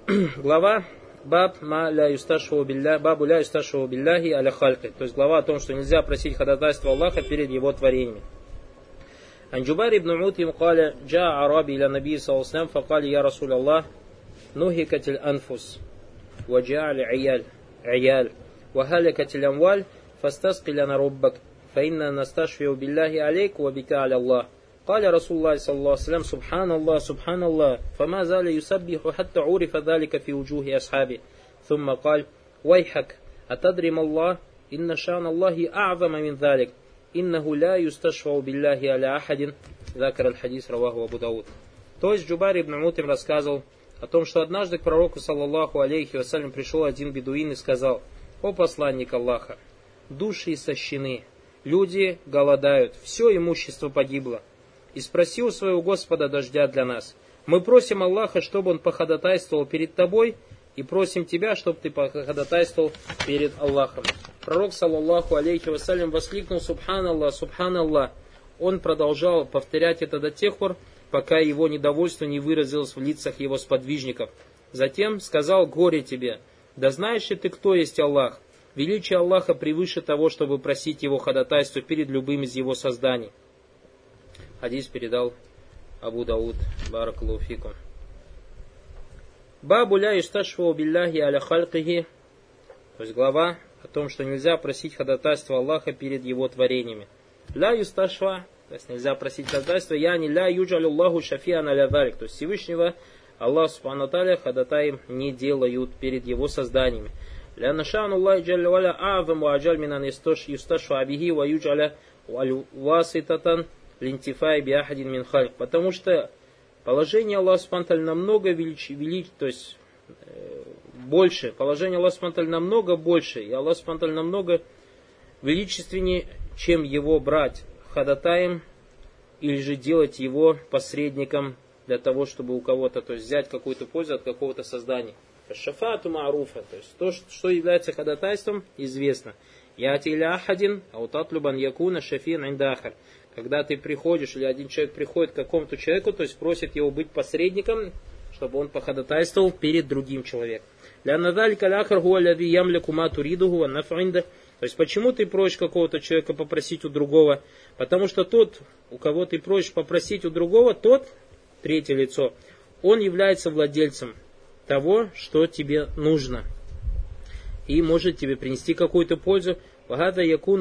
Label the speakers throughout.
Speaker 1: Глава Бабу ля юсташфау билляхи аля хальки. То есть глава о том, что нельзя просить ходатайство Аллаха перед его творениями. عن جبير بن مطعم قال جاء أعرابي إلى النبي صلى الله عليه وسلم فقال يا رسول الله نهكت الأنفس وجاء العيال وهلكت الأموال فاستسق لنا ربك فإننا نستشفع بالله عليك وبك على الله. قال رسول الله صلى الله عليه وسلم سبحان الله فما زال يسبح حتى عرف ذلك في وجوه أصحابه ثم قال ويحك أتدري ما الله إن شأن الله أعظم من ذلك إنه لا يستشفع بالله على أحد ذكر الحديث رواه أبو داود. То есть Джубайр ибн Мут'им рассказывал о том, что однажды к пророку саллаллаху алейхи вассалям пришел один бедуин и сказал: «О посланник Аллаха, души истощены, люди голодают, все имущество погибло. И спроси у своего Господа дождя для нас. Мы просим Аллаха, чтобы Он походатайствовал перед тобой, и просим тебя, чтобы ты походатайствовал перед Аллахом». Пророк, саллаллаху алейхи вассалям, воскликнул: «Субханаллах, субханаллах». Он продолжал повторять это до тех пор, пока его недовольство не выразилось в лицах его сподвижников. Затем сказал: «Горе тебе! Да знаешь ли ты, кто есть Аллах? Величие Аллаха превыше того, чтобы просить его ходатайство перед любым из его созданий». Хадис передал Абу Дауд. Баракаллаху фикум. Бабу ля юсташфау билляхи аля халькихи. То есть глава о том, что нельзя просить ходатайство Аллаха перед его творениями. Ля юсташфа, то есть нельзя просить ходатайство, яни ля юджалюллаху шафиан аля залик. То есть Всевышнего Аллах субхану тааля ходатаем не делают перед его созданиями. Ля нашану Аллахи джалля валя а'зам ва аджаль минан юсташфа биhi ва юджаля васитатан линтифай биахадин мин хальк. Потому что положение Аллаха субхану тааля намного то есть больше. Положение Аллаха субхану тааля намного больше. И Аллах субхану тааля намного величественнее, чем его брать ходатаем или же делать его посредником для того, чтобы у кого-то, то есть взять какую-то пользу от какого-то создания. Шафаату мааруфа, то есть то, что является ходатайством, известно. Яти иля ахадин аутатлюбан якуна шафин индахар. Когда ты приходишь, или один человек приходит к какому-то человеку, то есть просит его быть посредником, чтобы он походатайствовал перед другим человеком. То есть почему ты просишь какого-то человека попросить у другого? Потому что тот, у кого ты просишь попросить у другого, тот, третье лицо, он является владельцем того, что тебе нужно. И может тебе принести какую-то пользу. А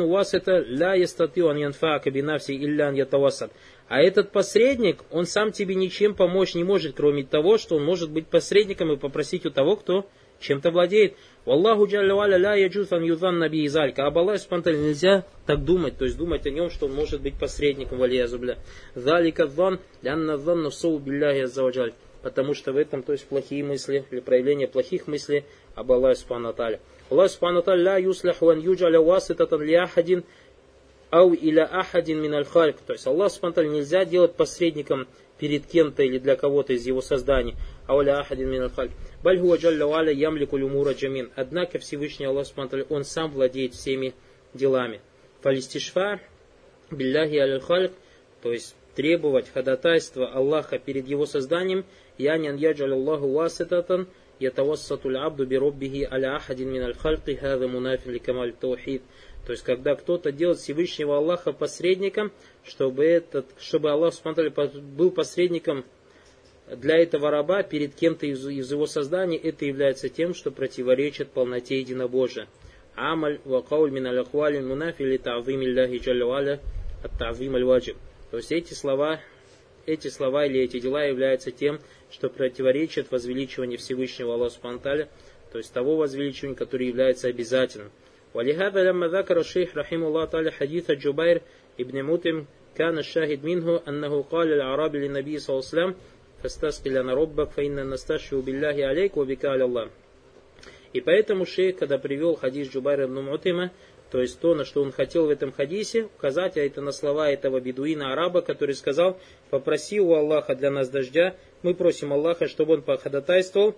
Speaker 1: этот посредник, он сам тебе ничем помочь не может, кроме того, что он может быть посредником и попросить у того, кто чем-то владеет. Аллаху джалля валя ля яджуз ан юзан наби изалька. Об Аллахе субхану нельзя так думать, то есть думать о нем, что он может быть посредником, валиязубля. Залика зан лянна занну соу билляхи аззаваджаль. Потому что в этом, то есть плохие мысли, или проявление плохих мыслей об Аллахе субхану тааля. Аллах субхану тааля ля юслиху ан юджаля васитатан ли ахадин ау иля ахадин мин аль-хальк. То есть Аллах субхану тааля нельзя делать посредником перед кем-то или для кого-то из его созданий. Ау иля ахадин мин аль-хальк. Баль хуа джалля валя ямлику люмура джамин. Однако Всевышний Аллах субхану тааля, он сам владеет всеми делами. Фалистишфа билляхи аль-хальк. То есть требовать ходатайства Аллаха перед его созданием. Янян яджаль Аллаху васитатан ятавассатуль абду бироббихи аля ахадин мин аль-хальки хаза мунафи ли камаль таухид. То есть, когда кто-то делает Всевышнего Аллаха посредником, чтобы Аллах был посредником для этого раба перед кем-то из его создания, это является тем, что противоречит полноте единобожия. Амаль ва кауль мин аль-ахвали мунафи ли та'зим илляхи джалля валя ат-та'зим аль-ваджиб. То есть эти слова или эти дела являются тем, что противоречит возвеличиванию Всевышнего Аллаха субхану тааля, то есть того возвеличивания, которое является обязательным. ولهذا لما ذكر الشيخ رحمه الله تعالى حديث جبير ابن مطعم كان الشاهد منه أنه قال الأعرابي للنبي صلى الله عليه وسلم فاستسقي لنا ربك فإننا نستشفع بالله عليك وبك على الله. И поэтому шейх, когда привел хадис Джубайра ибн Мут'има, то есть то, на что он хотел в этом хадисе указать, а это на слова этого бедуина араба, который сказал: попроси у Аллаха для нас дождя, мы просим Аллаха, чтобы он походатайствовал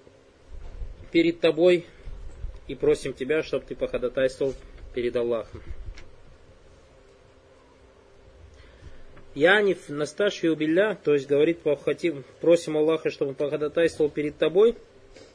Speaker 1: перед тобой, и просим тебя, чтобы ты походатайствовал перед Аллахом. Яниф насташью билля, то есть говорит, просим Аллаха, чтобы он походатайствовал перед тобой.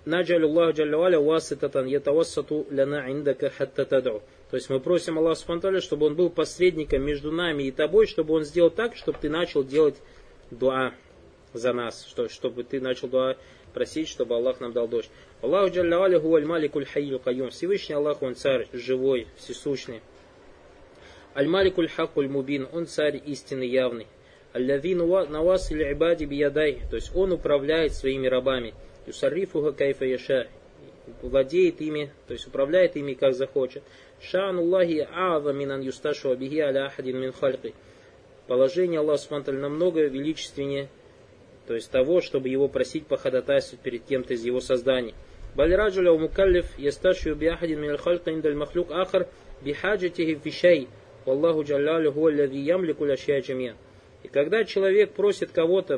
Speaker 1: наджалю Аллаху джалля валя васитатан ятавассату ляна индака хатта тад'у. То есть мы просим Аллаха субхану ва тааля, чтобы он был посредником между нами и тобой, чтобы он сделал так, чтобы ты начал делать дуа за нас, чтобы ты начал дуа просить, чтобы Аллах нам дал дождь. Аллаху джалля валя хуаль маликуль хайюл кайюм. Всевышний Аллах, он царь живой, всесущный. Аль-Маликуль Хакуль Мубин, он царь истинный явный. Аль-Лави Навасиль Ибади Биядай, то есть он управляет своими рабами. Юсаррифуха кайфа яша, владеет ими, то есть управляет ими как захочет. Ша'ануллахи а'аза минан юсташу абихи аля ахадин мин хальки. Положение Аллаха субхану ва тааля намного величественнее, то есть того, чтобы его просить походатайствовать перед кем-то из его созданий. Балираджуля у мукаллиф ясташу би ахадин мин аль-хальки индаль махлюк ахар бихаджатихи фишай. Аллаху джаллалю хуаллади ямлику ляшья джамия. И когда человек просит кого-то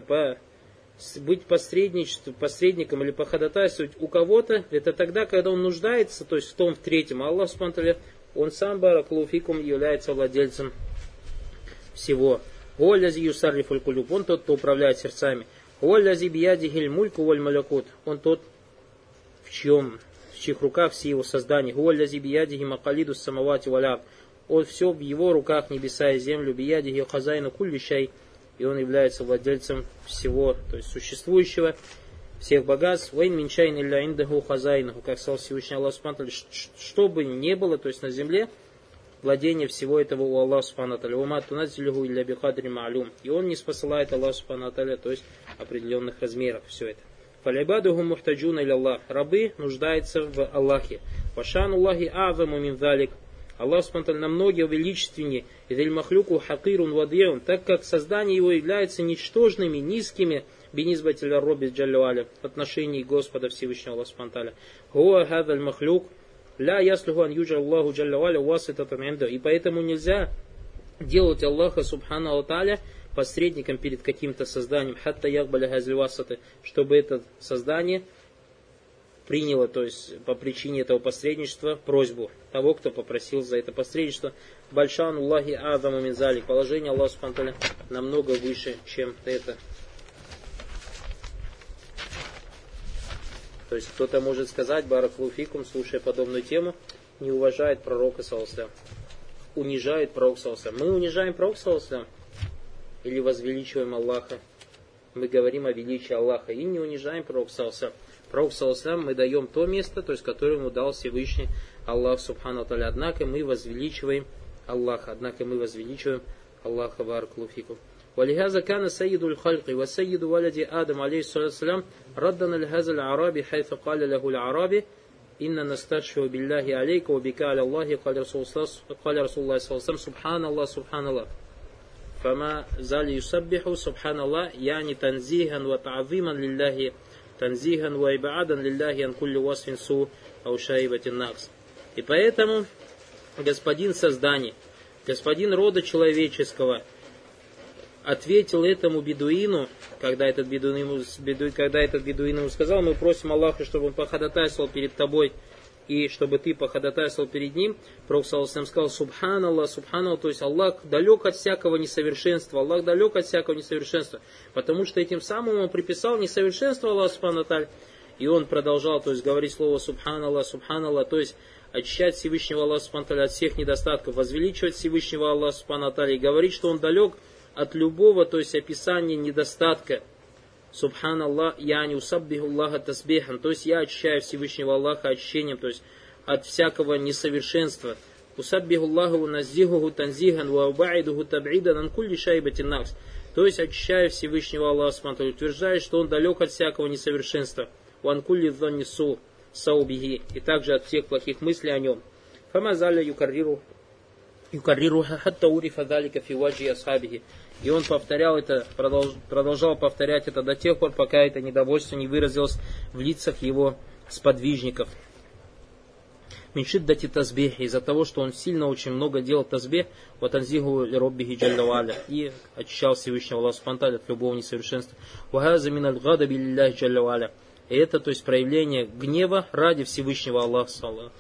Speaker 1: быть посредником или походатайствовать у кого-то, это тогда, когда он нуждается, то есть в том, в третьем. А Аллах субхану ва тааля, он сам баракалуфикум является владельцем всего. Хуаллади юсаррифуль кулюб, он тот, кто управляет сердцами. Хуаллади биядихиль мульку валь малякут, он тот, в чьих руках все его создания. Хуаллади биядихи макалиду самавати валяб. Он все в его руках, небеса и землю, биядихи хазайну кулли шай, и он является владельцем всего, то есть существующего, всех богатств. Вайн минчайн илля индаху хазайнаху, как сказал Всевышний Аллах субхану ва тааля, что бы ни было, то есть на земле, владение всего этого у Аллаха субхану ва тааля. Ума туназзилюху илля бикадри ма'люм, и он не спосылает Аллах субхану ва тааля, то есть определенных размеров, все это. Фалибадуху мухтаджуна илля Аллах, рабы нуждаются в Аллахе. Вашануллахи а'заму мин залик, Аллах субхану ва тааля намного величественнее, идель махлюку хакирун вадиун, так как создания его являются ничтожными, низкими, бинизбатиля робби джалля валя, в отношении Господа Всевышнего Аллаха субхану ва тааля. Хуа хадаль махлюк, ля яслуху ан юджа Аллаху джалля валя васитатан инда. И поэтому нельзя делать Аллаха субхану ва тааля посредником перед каким-то созданием, хатта якбаля хазль васаты, чтобы это создание приняло, то есть по причине этого посредничества, просьбу того, кто попросил за это посредничество. Бальшан Аллахи Адаму Минзали. Положение Аллаха субхану ва тааля намного выше, чем это. То есть кто-то может сказать, баракалуфикум, слушая подобную тему, не уважает пророка саллаллаху алейхи ва саллям, унижает пророка саллаллаху алейхи ва саллям. Мы унижаем пророка саллаллаху алейхи ва саллям или возвеличиваем Аллаха? Мы говорим о величии Аллаха и не унижаем пророка саллаллаху алейхи ва саллям. Пророку саллаллаху алейхи ва саллям мы даем то место, то есть которое ему дал Всевышний Аллах субхану ва тааля. Однако мы возвеличиваем Аллаха. Аллаха баракалуфикум. ولهذا كان سيد الخلق وسيد ولد آدم عليه الصلاة والسلام ردنا لهذا العرابي حيث قال له العرابي إن نستشفع بالله عليك وبك على الله قال رسول الله صلى الله عليه وسلم سبحان الله فما زال يسبح سبحان الله يعني تنزيها وتعظيما لله تنزيها وإبعادا لله عن كل وصف سوء أو شائبة النقص. И поэтому господин создания, господин рода человеческого ответил этому бедуину, когда этот бедуин ему сказал: мы просим Аллаха, чтобы он походатайствовал перед тобой и чтобы ты походатайствовал перед ним. Пророк саллаллаху алейхи ва саллям сказал: субханаллах, субханаллах, то есть Аллах далек от всякого несовершенства, потому что этим самым он приписал несовершенство Аллаху субхану ва тааля. И он продолжал, то есть говорить слово субханаллах, субханаллах, то есть очищать Всевышнего Аллаха субхану ва тааля от всех недостатков, возвеличивать Всевышнего Аллаха субхану ва тааля и говорить, что он далек от любого, то есть описания недостатка. Субханаллах, я не усаббиху Аллаха тасбихан, то есть я очищаю Всевышнего Аллаха очищением, то есть от всякого несовершенства. Усаббиху Аллаху наздихуху танзихан ва убаидуху табидан ан кулли шайбатин накс, то есть очищаю Всевышнего Аллаха субхану ва тааля, утверждаю, что он далек от всякого несовершенства. Ва ан кулли дhanни су саубихи, и также от всех плохих мыслей о нем. Фамазаля юкаррируха хатта урифа далика фи ваджи асхабихи. И он повторял это, продолжал повторять это до тех пор, пока это недовольство не выразилось в лицах его сподвижников. Миншиддати тазбих, из-за того, что он сильно очень много делал тазбих, ватанзиху роббихи джалля ва'аля, и очищал Всевышнего Аллаха субхану ва тааля от любого несовершенства. Вахаза миналь гадаби лилляхи джалля ва'аля. И это, то есть, проявление гнева ради Всевышнего Аллаха,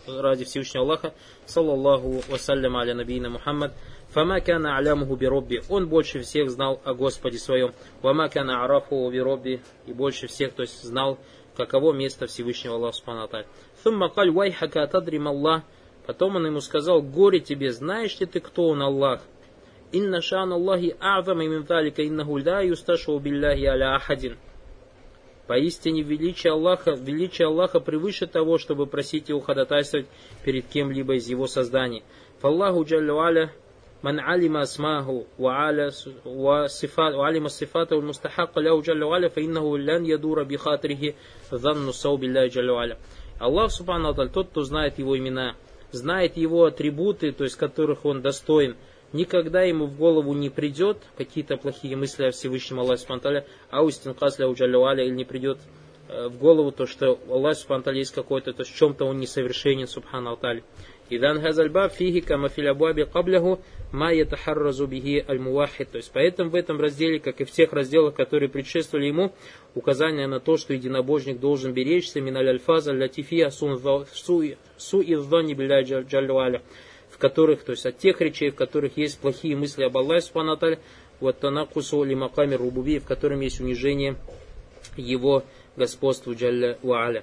Speaker 1: саллаллаху вассалям аля набийна Мухаммад. Фама кана алямуху биробби, он больше всех знал о Господе своем. Вама кана арафуху биробби, и больше всех, то есть, знал каково место Всевышнего Аллаха Субхану ва Тааля. Сумма каль вайхака тадрим Аллах. Потом он ему сказал: горе тебе, знаешь ли ты, кто он Аллах? Инна шан Аллахи а'зам мин залика иннаху ла юсташу билляхи аля ахадин. Поистине величие Аллаха превыше того, чтобы просить его ходатайствовать перед кем-либо из его созданий. Фаллаху джаллю аля ман алима асмаху ва алима сифата ва мустахакка ляху джаллю аля фа иннаху лян ядура би хатрихи занну сау билляхи джаллю аля. Аллах субхану ва тааля, тот, кто знает его имена, знает его атрибуты, то есть которых он достоин, никогда ему в голову не придет какие-то плохие мысли о Всевышнем Аллахе Субхану ва Тааля, аустин касля уджалю аля, или не придет в голову то, что Аллах Субхану ва Тааля есть какой-то, то есть в чем-то он несовершенен, Субхану ва Тааля. Идан хазальбаб фиги кама фил абуаби кабляху ма ятахарразу бихи аль-мувахид. То есть поэтому в этом разделе, как и в тех разделах, которые предшествовали ему, указание на то, что единобожник должен беречься миналь альфаза латифия су'иддани билляхи джаллю аля, в которых, то есть от тех речей, в которых есть плохие мысли об Аллахе Субхану ва Тааля, вот танакусу ли маками рубуби, в котором есть унижение его господству джалля ва аля.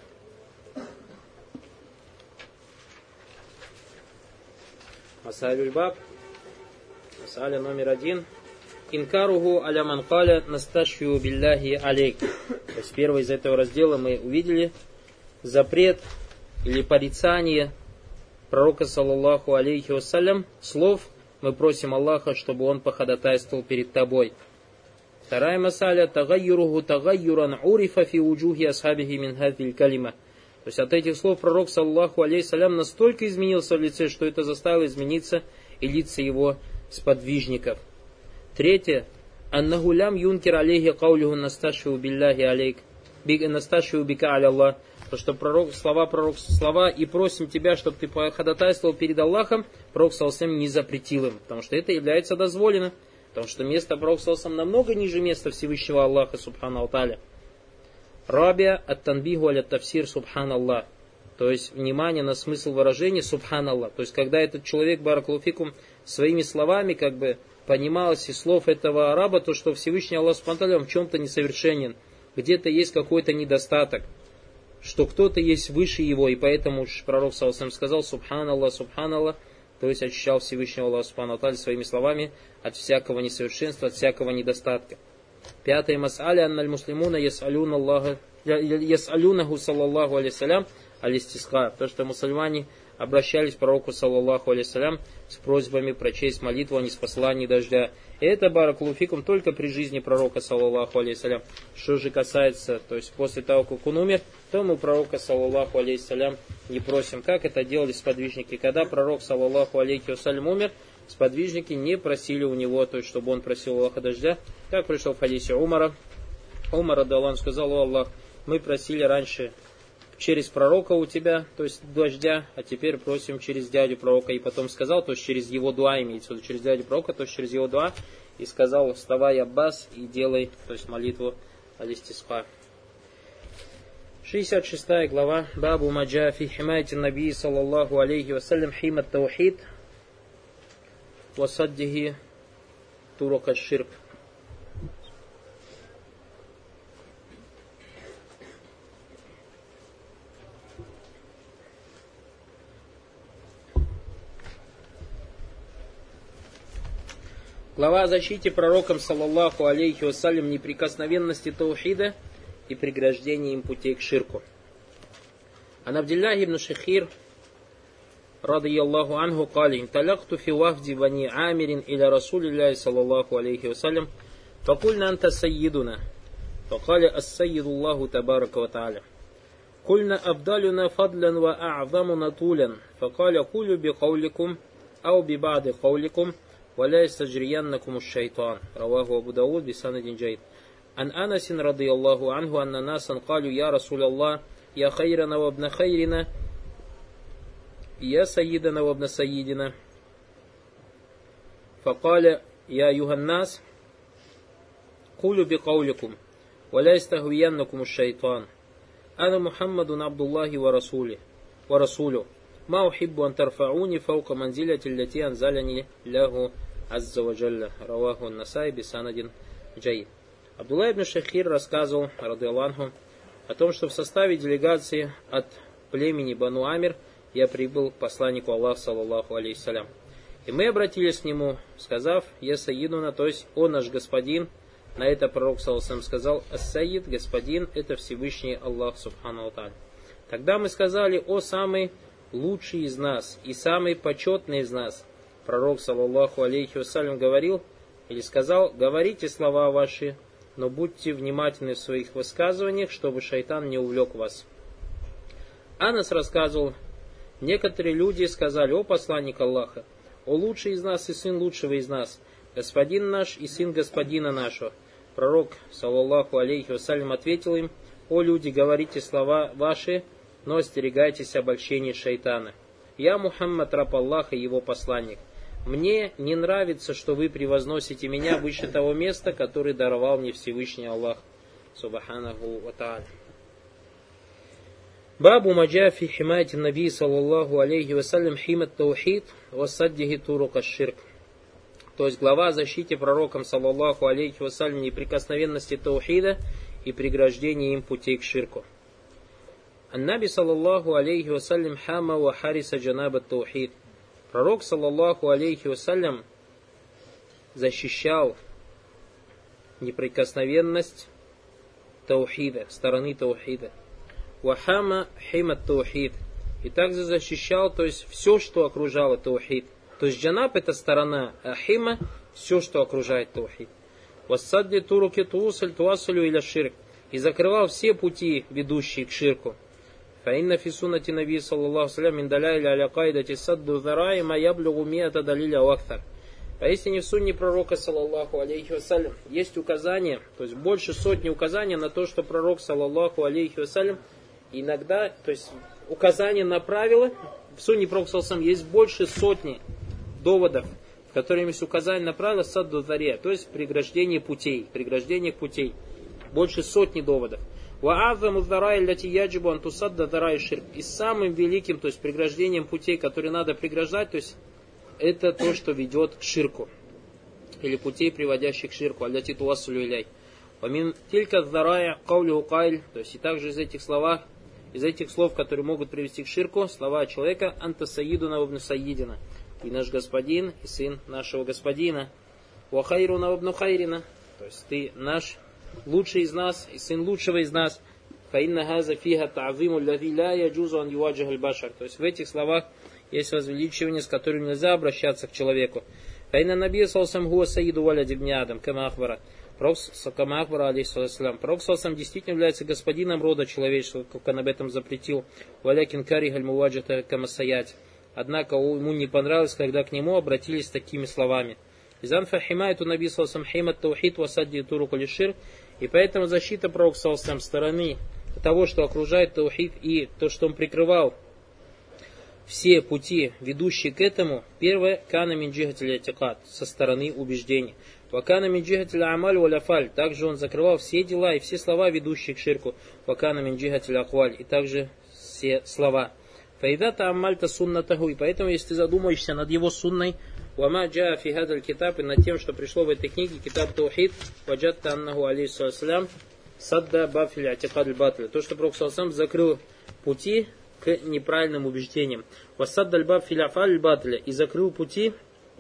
Speaker 1: Масалюль баб, масаля номер 1. Инкаругу аля ман каля насташфию билляхи алейк. То есть первый из этого раздела мы увидели запрет или порицание пророка саллаллаху алейхи вассалям слов: мы просим Аллаха, чтобы он походатайствовал перед тобой. Вторая масаля тагайюруху тагайюран урифа фи уджухи асхабихи мин хадзиль калима. То есть от этих слов пророк саллаллаху алейхи вассалям настолько изменился в лице, что это заставило измениться и лица его сподвижников. Третье. Аннаху лям юнкер алейхи каулиху насташфию билляхи алейк. Насташфию бика аля Аллах. То, что слова и просим тебя, чтобы ты походатайствовал перед Аллахом, пророк саллаллаху алейхи не запретил им, потому что это является дозволено, потому что место пророка саллаллаху алейхи намного ниже места Всевышнего Аллаха Субхану ва Тааля. Рабия ат-танбиху аля тафсир субханаллах. То есть внимание на смысл выражения субханаллах. То есть когда этот человек, баракаллаху фикум, своими словами как бы понималось из слов этого араба, то что Всевышний Аллах Субхану ва Тааля в чем-то несовершенен, где-то есть какой-то недостаток, что кто-то есть выше его, и поэтому пророк саллаллаху алейхи ва саллям сказал субханаллах, субханаллах, то есть очищал Всевышнего Аллаха Субхану ва Тааля своими словами от всякого несовершенства, от всякого недостатка. Пятая мас'аля анналь муслимуна яс'алюнаху саллаллаху алейхи салям аль-истисқа. То, что мусульмане обращались к пророку саллаллаху алейхи салям с просьбами прочесть молитву о ниспослании дождя. И это, баракаллаху фикум, только при жизни пророка саллаллаху алейхи салям. Что же касается, то есть после того, как он умер, то мы пророка саллаллаху алейхи салям не просим. Как это делали сподвижники? Когда пророк саллаллаху алейхи салям умер, сподвижники не просили у него, то есть чтобы он просил Аллаха дождя, как пришел в хадисе Умара. Умар радиаллаху анху сказал: о Аллах, мы просили раньше через пророка у тебя, то есть дождя, а теперь просим через дядю пророка. И потом сказал, то есть через его дуа, имеется в виду через дядю пророка, то есть через его дуа, и сказал: вставай, Аббас, и делай, то есть молитву аль-истисқа. 66 глава. Бабу маджа фи химайти наби саллаллаху алейхи вассалям химат таухид васаддихи турука ширк. Глава о защите пророком саллаллаху алейхи вассалям неприкосновенности таухида и преграждении им путей к ширку. Ан Абдилляхи ибн Шихир радийаллаху анху кали: инталакту фи вафди бани амирин иля расулилляхи саллаллаху алейхи вассалям факульна анта сайидуна факали ас-сайидуллаху табарака ва тааля кульна абдалюна фадлян ва а'замуна тулян факали кулю би кауликум ау би ба'ди кауликум ولا يستجرينكم الشيطان. رواه أبو داود بسند جيد. عن أنس رضي الله عنه أن ناسا قالوا: يا رسول الله، يا خيرنا وابن خيرنا، يا سيدنا وابن سيدنا. فقال: يا أيها الناس، قولوا بقولكم ولا يستهوينكم الشيطان. أنا محمد عبد الله ورسوله ما أحب أن ترفعوني فوق منزلة التي أنزلني الله عز وجل. رواه النасаи بسند جيد. Абдулла ибн Шахир рассказывал, радиаллаху анху, о том, что в составе делегации от племени Бану Амир я прибыл к посланнику Аллаха, саллаллаху алейхиссалям. И мы обратились к нему, сказав: «Я Саидуна», то есть «О наш господин». На это пророк, саллаллаху алейхи ва саллям, сказал: «Ас-Саид, господин, это Всевышний Аллах, субхану ва тааля». Тогда мы сказали: «О самый лучший из нас и самый почетный из нас». Пророк, саллаллаху алейхи ва саллям, говорил или сказал: «Говорите слова ваши, но будьте внимательны в своих высказываниях, чтобы шайтан не увлек вас». Анас рассказывал: некоторые люди сказали: «О посланник Аллаха, о лучший из нас и сын лучшего из нас, господин наш и сын господина нашего». Пророк, саллаллаху алейхи вассалям, ответил им: «О люди, говорите слова ваши, но остерегайтесь обольщения шайтана. Я Мухаммад, раб Аллаха и его посланник. Мне не нравится, что вы превозносите меня выше того места, которое даровал мне Всевышний Аллах, субханаху ва тааля». Бабу маджафи химайти наби саллаллаху алейхи вассалям химат таухид вассаддихи турук аш-ширк. То есть глава о защите пророком, саллаллаху алейхи вассалям, неприкосновенности таухида и преграждении им путей к ширку. Ан-наби саллаллаху алейхи вассалям хама ва хариса джанаба таухид. Пророк, саллаллаху алейхи вассалям, защищал неприкосновенность таухида, стороны таухида. Вахама химат таухид. И также защищал, то есть все, что окружало таухид. То есть джанаб — это сторона, а хима — все, что окружает таухид. Вассадди туруки туусаль туасалю иля ширк. И закрывал все пути, ведущие к ширку. Фаинна фи суннати наби саллаллаху салям мин далайли аля кайдати садду зараи ма яблюгу миата далиля вахтар. Поистине в сунне пророка, саллаллаху алейхи вассалям, есть указания, то есть больше сотни указаний на то, что пророк, саллаллаху алейхи вассалям, иногда, то есть указания на правила, в сунне пророка, саллаллаху алейхи вассалям, есть больше сотни доводов, в которых есть указания на правила садду заре, то есть преграждение путей, больше сотни доводов. И самым великим, то есть преграждением путей, которые надо преграждать, то есть это то, что ведет к ширку. Или путей, приводящих к ширку. Алляти туассулю иляй. Помимо тилька зарая каулю кайль, то есть и также из этих слов, которые могут привести к ширку, слова человека: анта саидуна вабну саидина. И наш господин, и сын нашего господина. Ва хайруна вабну хайрина. То есть ты наш лучший из нас и сын лучшего из нас. Фаинна газа фиха та'зиму лави ля яджузу ан юваджих аль-башар. То есть в этих словах есть возвеличивание, с которым нельзя обращаться к человеку. Фаинна набия салсам хуа саиду валя дибни адам, кама ахбара. Пророк салсам действительно является господином рода человеческого, как он об этом запретил. Валякин кари гальмуваджата кама саять. Однако ему не понравилось, когда к нему обратились такими словами. Изан фахимайту наби салсам химат таухид васадди туруку лишир. И поэтому защита пророка салсам стороны того, что окружает таухид, и то, что он прикрывал все пути, ведущие к этому. Первое: кана мин джихатиль атикад, со стороны убеждений. Вакана мин джихатиль амаль валяфаль, также он закрывал все дела и все слова, ведущие к ширку. Вакана мин джихатиль акваль, и также все слова. Фаидата аммальта суннатаху, и поэтому, если ты задумаешься над его сунной, вама джаа фи хадаль китаб, и над тем, что пришло в этой книге, китаб таухид, ваджатта аннаху алейхиссалям садда бафиль атикад аль-батля, то, что пророк саллаллаху закрыл пути к неправильным убеждениям. Вассадда аль-бафиль афаль аль-батля, и закрыл пути,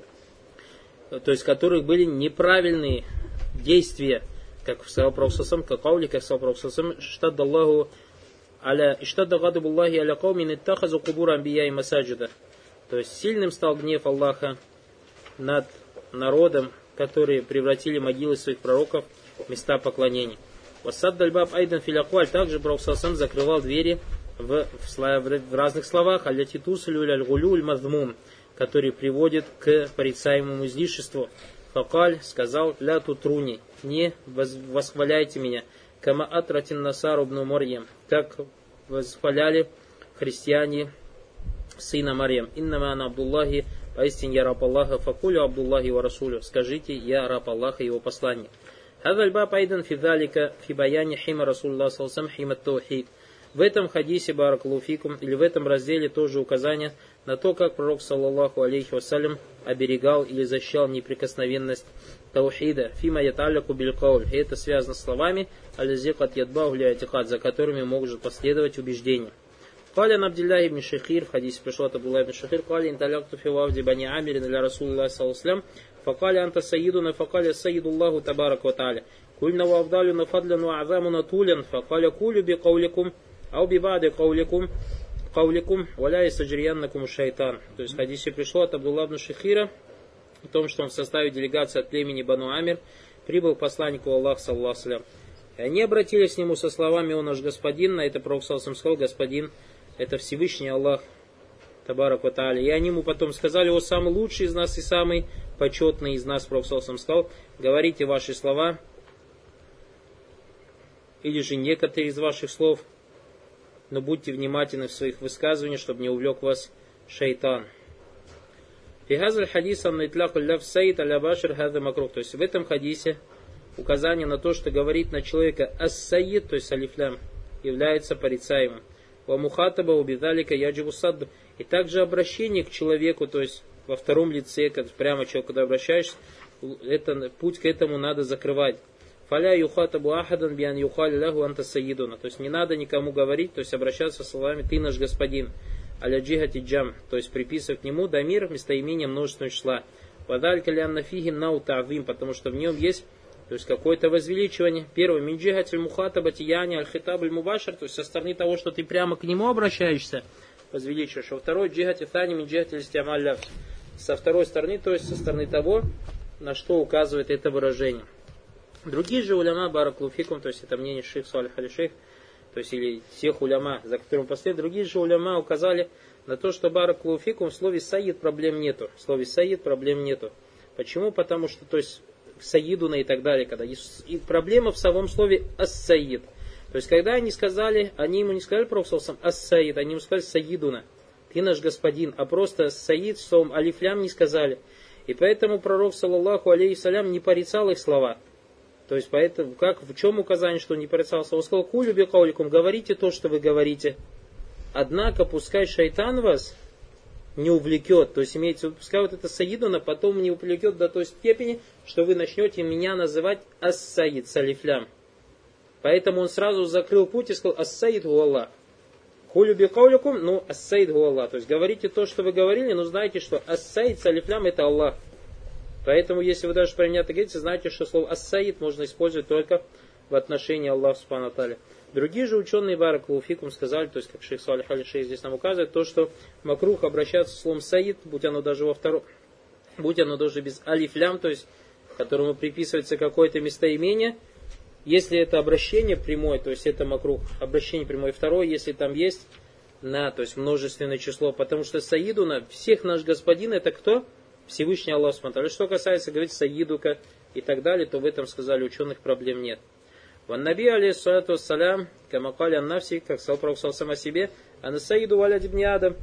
Speaker 1: то есть которых были неправильные действия, как сказал пророк саллаллаху, как каули, как сказал пророк саллаллаху, штадда Аллаху иштадда гадабуллахи аля каумин иттахазу кубур амбия и масаджида. То есть сильным стал гнев Аллаха над народом, которые превратили могилы своих пророков в места поклонения. Вассад дальбаб айдан филякуаль, также пророк саллаллаху закрывал двери в разных словах, алляти тусалю аль-гулю аль-мазмум, который приводит к порицаемому излишеству. Факаль сказал: ля тутруни, не восхваляйте меня, кама атратин насару бну Марьям, как восхваляли христиане сына Марьям. Иннама ана Абдуллахи, поистине я раб Аллаха, факулю Абдуллахи ва расулю, скажите: я раб Аллаха и его посланник. Хазальба пайдан фидалика фи баяни хима Расулуллах салсам химат таухид. В этом хадисе, баракалуфикум, или в этом разделе тоже указание на то, как пророк, саллаллаху алейхи вассалям, оберегал или защищал неприкосновенность таухида, фима яталляку билькауль. И это связано с словами алязикат ядбау ля атихад, за которыми может последовать убеждение. Каля Абдилlah ибн Шахир, в хадисе пришел от Абдулла ибн Шахир, каля инталякту фи вавди бани амирин ля Расулуллах саллаллаху алейхи, факаля анта сайидуна, факаля сайидуллаху табарак ва тааля. Кульна ва авдалюна фадлян ва азамуна тулян, факаля кулю би кауликум, ау би бади кауликум, валя и саджрияннакум шайтан. То есть в хадисе пришло от Абдулла ибн Шахира, о том, что он в составе делегации от племени Бану Амир прибыл к посланнику Аллаха саллаллаху алейхи. И они обратились к нему со словами: «О наш господин», на это пророк саллаллаху алейхи сказал: «Господин, это Всевышний Аллах, табарак ва тааля». И они ему потом сказали: «О самый лучший из нас и самый почетный из нас», пророк саллаллаху алейхи сказал: «Говорите ваши слова, или же некоторые из ваших слов, но будьте внимательны в своих высказываниях, чтобы не увлек вас шайтан». Фигазаль хадис амнайтлаху ляв саид аля башир хаза макрух. То есть в этом хадисе указание на то, что говорит на человека ас-саид, то есть алифлям, является порицаемым. Ва мухатаба убидалика яджибу садд. И также обращение к человеку, то есть во втором лице, как прямо человек, когда обращаешься, путь к этому надо закрывать. Фаля юхатабу ахадан биан юхали лаху анта саидуна. То есть не надо никому говорить, то есть обращаться словами «ты наш господин». Аля джихати джам, то есть приписывать к нему дамир местоимение множественного числа. Вадалька лянна фиги нау та'вим, потому что в нем есть, то есть какое-то возвеличивание. Первое, мин джихати мухатаба тияни аль-хитаб аль-мубашар, то есть со стороны того, что ты прямо к нему обращаешься, возвеличиваешь. Во второй, джихати тани мин джихати листиамалля, со второй стороны, то есть со стороны того, на что указывает это выражение. Другие же уляма бараклуфикум, то есть это мнение шейх Салих аль-Шейх, то есть или тех уляма, за которым последует, другие же уляма указали на то, что бараклуфикум в слове саид проблем нету. В слове саид проблем нету. Почему? Потому что, то есть, саидуна и так далее, когда есть и проблема в самом слове ас-саид. То есть, когда они сказали, они ему не сказали пророк саллаллаху алейхи ас-саид, они ему сказали саидуна, ты наш господин, а просто саид с словом алифлям не сказали. И поэтому пророк саллаллаху алейхи не порицал их слова. То есть, поэтому, в чем указание, что он не порицал слова? Он сказал: «Кулю би кауликум», говорите то, что вы говорите. Однако, пускай шайтан вас не увлекет. То есть, имеется в виду, пускай вот это саидуна потом не увлекет до той степени, что вы начнете меня называть ас-саид, с алифлям. Поэтому он сразу закрыл путь и сказал: «Ас-саид гу Аллах». «Кулю би кауликум», ну, ас-саид гу Аллах. То есть, говорите то, что вы говорили, но знайте, что ас-саид с алифлям это Аллах. Поэтому, если вы даже про меня так говорите, знаете, что слово ас-саид можно использовать только в отношении Аллаха субхану ва тааля. Другие же ученые бараклуфикум сказали, то есть как шейх Салих аль-Шейх здесь нам указывает, то, что макрух обращаться с словом саид, будь оно даже без алифлям, то есть которому приписывается какое-то местоимение, если это обращение прямое, то есть это макрух, обращение прямое. Второе, если там есть то есть множественное число, потому что саидуна, всех наш господин, это кто? Всевышний Аллах субхану ва тааля. Что касается, говорить саидука и так далее, то в этом, сказали ученых, проблем нет. Ван наби алейхиссалату вассалям, камакали аннафси, как сказал пророк сам о себе, ана саиду валяди ибн Адам,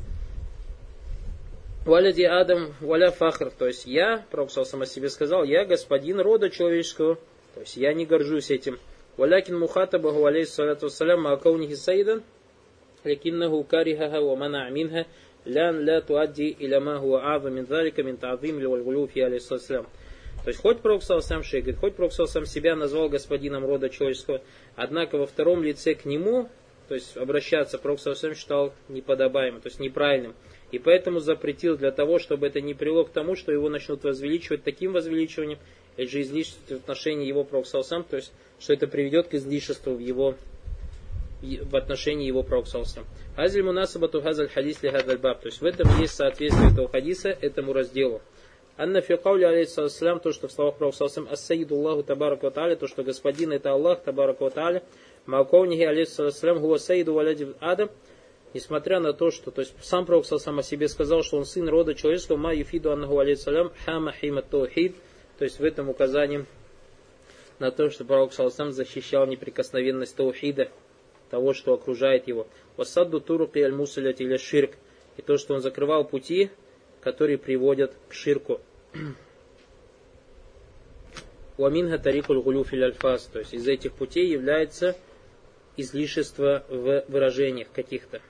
Speaker 1: валяди Адам, валя фахр. То есть я, пророк сам о себе сказал, я господин рода человеческого, то есть я не горжусь этим. Валякин мухатабаху алейхиссалату вассалям, маакаунихи саидан, лякиннаху карихаха ва мана минха, лян ля туадди иляма хуа ава мин залика мин та'зим ли вальгулюфи алейхиссалям. То есть хоть пророк сам шейх, хоть пророк сам себя назвал господином рода человеческого, однако во втором лице к нему, то есть обращаться пророк сам считал неподобаемым, то есть неправильным. И поэтому запретил для того, чтобы это не привело к тому, что его начнут возвеличивать таким возвеличиванием, это же излишество в отношении его пророк сам, то есть что это приведет к излишеству в отношении его пророка саллаллаху алейхи ва саллям. Азиль мунасабату хазаль хадис ли хазаль баб. То есть в этом есть соответствие этого хадиса этому разделу. Анна фи каули алейхиссалям, то, что в словах пророка саллаллаху алейхи ва саллям, ас-саиду Аллаху табарак ва тааля, то, что господин это Аллах табарак ва тааля, маакаунихи алейхиссалям хуа саиду валяди Адам, несмотря на то, что, то есть сам пророк саллаллаху о себе сказал, что он сын рода человеческого, ма юфиду аннаху алейхиссалям хама химат таухид, то есть в этом указании на то, что пророк саллаллаху алейхи ва саллям защищал неприкосновенность таухида, того, что окружает его. Вассадду туруки аль-мусаляти или ширк. И то, что он закрывал пути, которые приводят к ширку. Уаминха тарикуль гулюфиль альфас. То есть из этих путей является излишество в выражениях каких-то.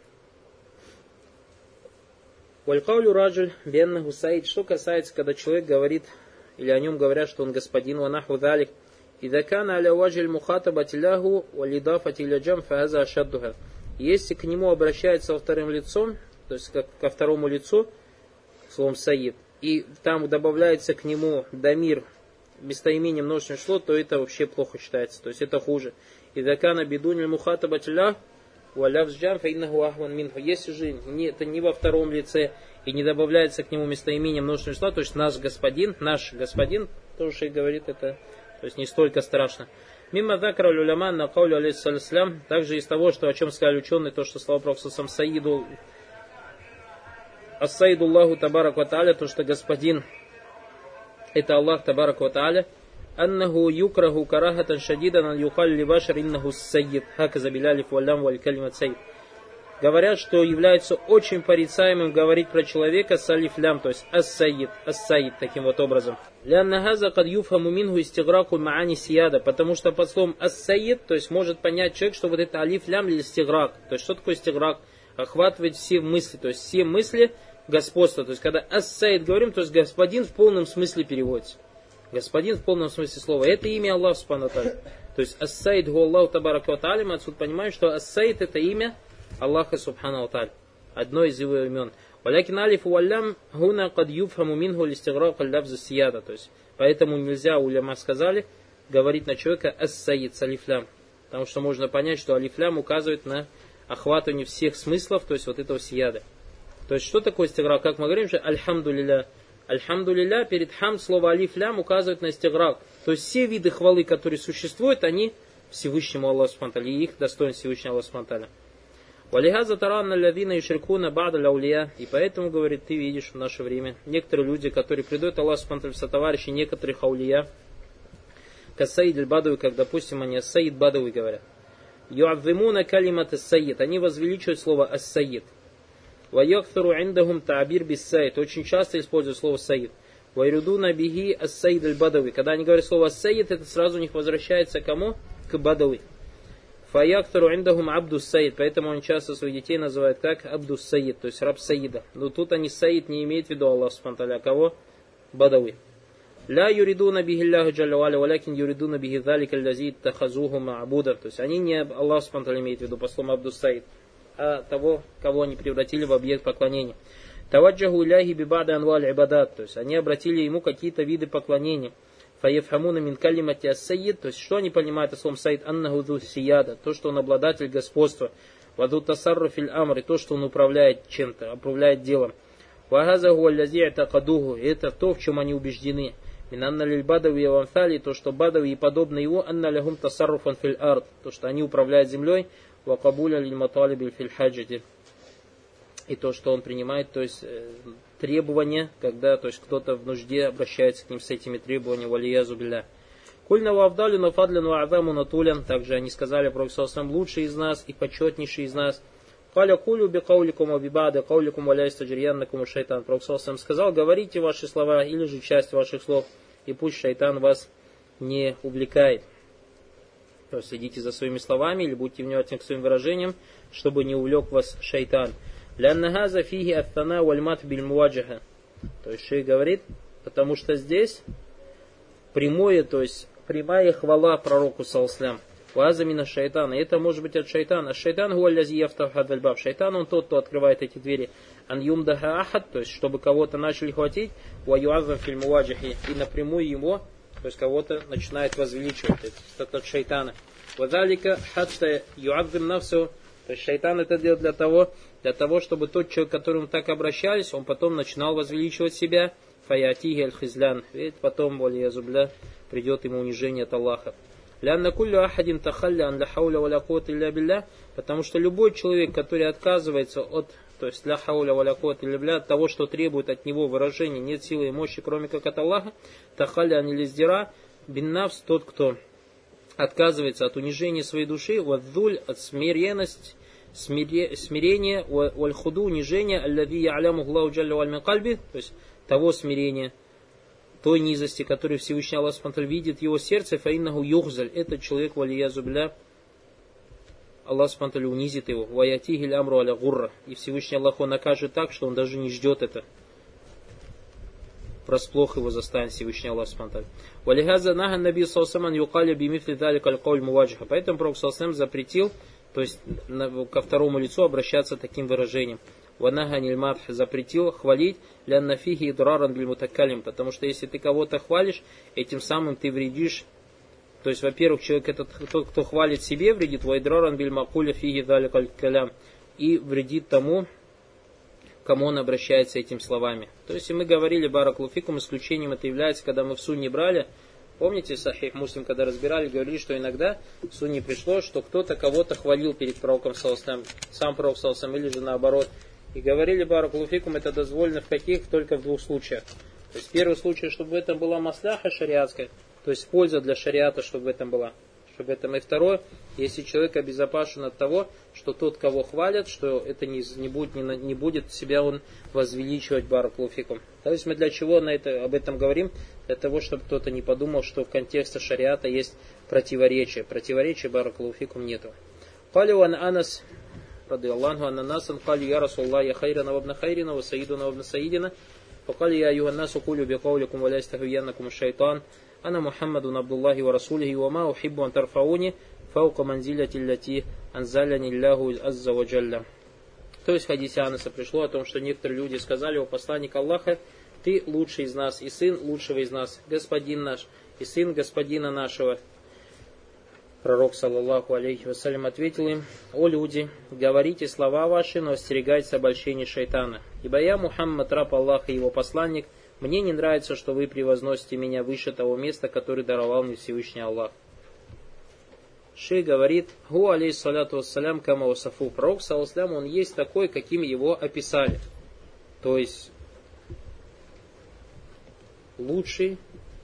Speaker 1: Валькаулю раджуль бенна гусаид. Что касается, когда человек говорит или о нем говорят, что он господин, ванаху далик. Ида кана аля ваджиль мухатабати лаху валидафати ляджам фаза ашаддуха. Если к нему обращается во вторым лицом, то есть как ко второму лицу, словом саид, и там добавляется к нему дамир, местоимение множественное число, то это вообще плохо считается, то есть это хуже. Ида кана бидуниль мухатабати лаху валявджам фаиннаху ахван минху. Если же это не во втором лице и не добавляется к нему местоимение множественного числа, то есть наш господин, тоже шейх говорит, это то есть не столько страшно. Мимма закра уляма на каулю алейхиссалям, также из того, что о чем сказали ученые, то, что слава Пророку Саиду Ас-Саиду Аллаху Табарак ва Тааля, то, что господин это Аллах Табарак ва Тааля, аннаху юкраху карахатан шадидан ан юхаль либашар иннаху саид, хака забиляли фуалям валь калимат саид. Говорят, что является очень порицаемым говорить про человека с алиф-лям, то есть ас-саид, таким вот образом. Лянна газа кад юфхаму минху истиграку маани сияда, потому что под словом ас-саид, то есть может понять человек, что вот это алиф-лям или истиграк. То есть что такое истиграк? Охватывает все мысли, то есть все мысли господства. То есть когда ас-саид говорим, то есть господин в полном смысле переводится. Господин в полном смысле слова. Это имя Аллаха субхану ва тааля. То есть ас-саид гу Аллаху табарак ва тааля, мы отсюда понимаем, что ас-саид это имя Аллаха субхану ва тааля, одно из его имен. Валякин алиф уаллям гуна кад юфхаму минху листиграк аль-лафза сияда. То есть поэтому нельзя, уляма сказали, говорить на человека ас-саид с алиф-лям. Потому что можно понять, что алиф-лям указывает на охватывание всех смыслов, то есть вот этого сияда. То есть что такое истиграк? Как мы говорим, что альхамдулилля. Альхамдулилля, перед хамд слово алиф-лям указывает на истиграк. То есть все виды хвалы, которые существуют, они Всевышнему Аллаху субхану ва тааля, и их достоин Всевышний Аллах субхану ва тааля. Валихаза таранна лявина юшрикуна бада ляулия. И поэтому, говорит, ты видишь в наше время некоторые люди, которые предают Аллаху субхану ва тааля в сотоварищи некоторых аулия, касаид аль-бадуи, как, допустим, они ас-саид бадуи говорят. Ю'адзимуна калимат ас-саид. Они возвеличивают слово ас-саид. Ваякфару индахум та'абир bis-саид. Очень часто используют слово саид. Вайрудуна бихи ас-саид аль-бадуи. Когда они говорят слово ас-саид, это сразу у них возвращается к кому? К бадуи. Фаяктару индахум абдус саид, поэтому он часто своих детей называет как абдус саид, то есть раб саида. Но тут они саид не имеют в виду Аллах субхану ва тааля, кого? Бадауи. Ля юридуна бихи Аллаху джалля ва аля, валякин юридуна бихи залика аллази тахазуху ма'буда. То есть они не Аллах субхану ва тааля имеют в виду по словам абдус саид, а того, кого они превратили в объект поклонения. Таваджаху иляхи бибада анваль ибадат, то есть они обратили ему какие-то виды поклонения. Фаяфхамуна мин калимати ас-саид, то есть что они понимают о словом саид, аннаху ду сияда, то, что он обладатель господства, ваду тасарру фил амри, то, что он управляет чем-то, управляет делом. Вагазаху аллази атакадуху, это то, в чем они убеждены. Мин анна лиль бадави авамфали, то, что бадави и подобные его, анна лягум тасарруфан фил ард, то, что они управляют землей, вакабуля лиль маталиби фил хаджити, и то, что он принимает, то есть требования, когда то есть кто-то в нужде обращается к ним с этими требованиями, валиязу билля. Кульна вавдалю нафадлин ва'азаму натулян, также они сказали про Исусам, лучший из нас и почетнейший из нас. Каля кулю би кауликум абибада, кауликум валяйста джирьяннакум шайтан. Про Исусам сказал, говорите ваши слова или же часть ваших слов, и пусть шайтан вас не увлекает. То есть следите за своими словами или будьте внимательны к своим выражениям, чтобы не увлек вас шайтан. Ляннахаза фиги аттана вальмат биль муаджаха. То есть шейх говорит, потому что здесь прямое, то есть прямая хвала пророку саллаллаху вазамина шайтана. Это может быть от шайтана. Шайтан гуаллязи яфтах хадальбаб. Шайтан он тот, кто открывает эти двери. Ан юмдаха ахад, то есть чтобы кого-то начали хватить, ваюазам филь муаджахи. И напрямую его, то есть кого-то начинает возвеличивать. Это от шайтана. Вазалика хатта юаззим навсу. То есть шайтан это делает для того, чтобы тот человек, к которому так обращались, он потом начинал возвеличивать себя. Фаятиги аль-хизлян. Ведь потом, валиязубля, придет ему унижение от Аллаха. Лянна куллю ахадин тахалля ан ля хауля ва ля куввата илля билля. Потому что любой человек, который отказывается от, то есть ля хауля ва ля куввата илля билля, от того, что требует от него выражения, нет силы и мощи, кроме как от Аллаха, тахалля ан лиздира бин навс, тот, кто отказывается от унижения своей души, ваддуль, от смиренности, смирение, валь-худу, унижение, аллади я'ляму Аллаху джалля валь мин кальби, то есть того смирения, той низости, которую Всевышний Аллах субхану ва тааля видит в его сердце, фаиннаху юхзаль, этот человек, валиязу билля, Аллах субхану ва тааля унизит его, ваятихиль амру аля гурра, и Всевышний Аллах его накажет так, что он даже не ждет это. врасплох его застанет Всевышний Аллах Субхану. Валихаза нахан наби салсаман юкаля бимифли далика аль-кауль муваджиха. Поэтому Пророк салсам запретил, то есть ко второму лицу обращаться таким выражением. Ванаханиль мадх запретил хвалить лянна фихи идраран биль мутакалим, потому что если ты кого-то хвалишь, этим самым ты вредишь. То есть, во-первых, человек этот, тот, кто хвалит себе, вредит вайдраран биль макуля фихи далика аль-калям, и вредит тому, кому он обращается этими словами. То есть, и мы говорили, баракулуфикум, исключением это является, когда мы в сунне брали, помните, Сахих Муслим, когда разбирали, говорили, что иногда в сунне пришло, что кто-то кого-то хвалил перед пророком, сам пророк, или же наоборот. И говорили, баракулуфикум, это дозволено в каких? Только в двух случаях. То есть, первый случай, чтобы в этом была масляха шариатская, то есть, польза для шариата, чтобы в этом была. И второе, если человек обезопасен от того, что тот, кого хвалят, что это не будет себя он возвеличивать, баракулуфикум. То есть мы для чего об этом говорим? Для того, чтобы кто-то не подумал, что в контексте шариата есть противоречие. Противоречия, баракулуфикум, нету. Палиуан Анас, рады Аллаху, ананасан, кали я Расулла, я хайрана вабна хайрина, ва саидуна вабна саидина, покали я юганнасу кулю бикауликум валястахуяннакум шайтан. Ана Мухаммаду Абдуллахи ва Расулихи ва ма ухиббу ан тарфауни фаука манзиляти лати анзаляни Аллаху азза ва джалля. То есть в хадисе Анаса пришло о том, что некоторые люди сказали: о посланник Аллаха, ты лучший из нас и сын лучшего из нас, господин наш и сын господина нашего. Пророк, саллаллаху алейхи вассалям, ответил им: о люди, говорите слова ваши, но остерегайтесь обольщения шайтана. Ибо я, Мухаммад, раб Аллаха и его посланник, мне не нравится, что вы превозносите меня выше того места, которое даровал мне Всевышний Аллах. Шейх говорит: гу алейхиссалату вассалям кама васафу. Пророк, саллаллаху, он есть такой, каким его описали. То есть лучший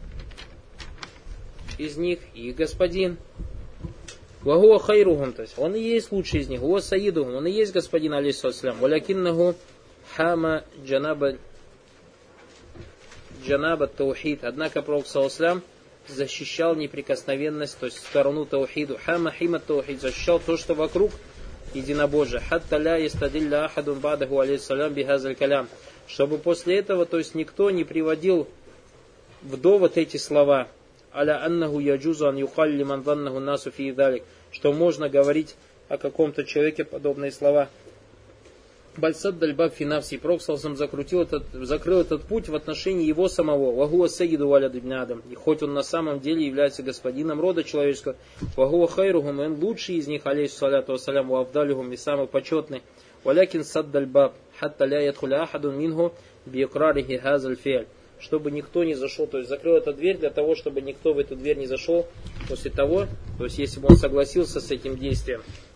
Speaker 1: из них и господин. Вагуа хайругум, то есть он и есть лучший из них. Вагуа саидугум, он и есть господин алейхиссалям. Валякиннаху хама джанаба таухид. Однако Пророк саллаллаху защищал неприкосновенность, то есть сторону таухиду. Хама хима таухид, защищал то, что вокруг единобожия. Хатта ля ястадилля ахадун бадаху алейхиссалям бихазаль калям. Чтобы после этого, то есть никто не приводил в довод эти слова. Аля аннаху яджузу ан юхалли ман даннаху насу фи далик. Что можно говорить о каком-то человеке подобные слова. Бальсад дальбаб финавси. Пророк закрыл этот путь в отношении его самого. Вагуа сагиду валяд ибн Адам. И хоть он на самом деле является господином рода человеческого. Вагуа хайругум, он лучший из них, алейхиссалату вассалям, ваавдалюгум, и самый почетный. Валякин сад дальбаб. Хатта ля ядхуля ахадун минху биикрарихи хазаль фиаль. Чтобы никто не зашел, то есть закрыл эту дверь для того, чтобы никто в эту дверь не зашел после того, то есть если бы он согласился с этим действием.